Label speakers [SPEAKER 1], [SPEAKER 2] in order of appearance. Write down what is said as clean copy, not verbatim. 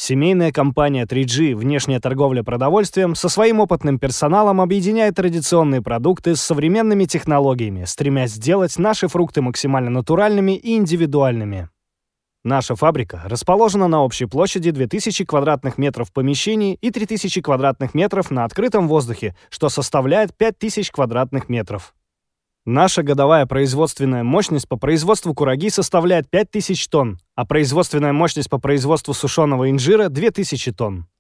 [SPEAKER 1] Семейная компания 3G «Внешняя торговля продовольствием» со своим опытным персоналом объединяет традиционные продукты с современными технологиями, стремясь сделать наши фрукты максимально натуральными и индивидуальными. Наша фабрика расположена на общей площади 2000 квадратных метров помещений и 3000 квадратных метров на открытом воздухе, что составляет 5000 квадратных метров. Наша годовая производственная мощность по производству кураги составляет 5000 тонн, а производственная мощность по производству сушеного инжира — 2000 тонн.